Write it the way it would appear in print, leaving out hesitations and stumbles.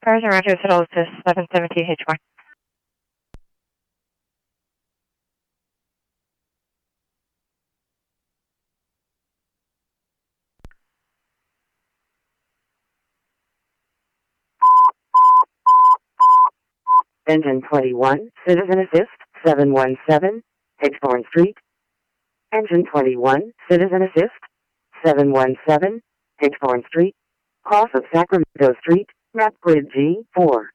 Roger, settle to 770H1. Engine 21, Citizen Assist, 717, Higthorne Street. Engine 21, Citizen Assist, 717, Higthorne Street. Cross of Sacramento Street, map grid G4.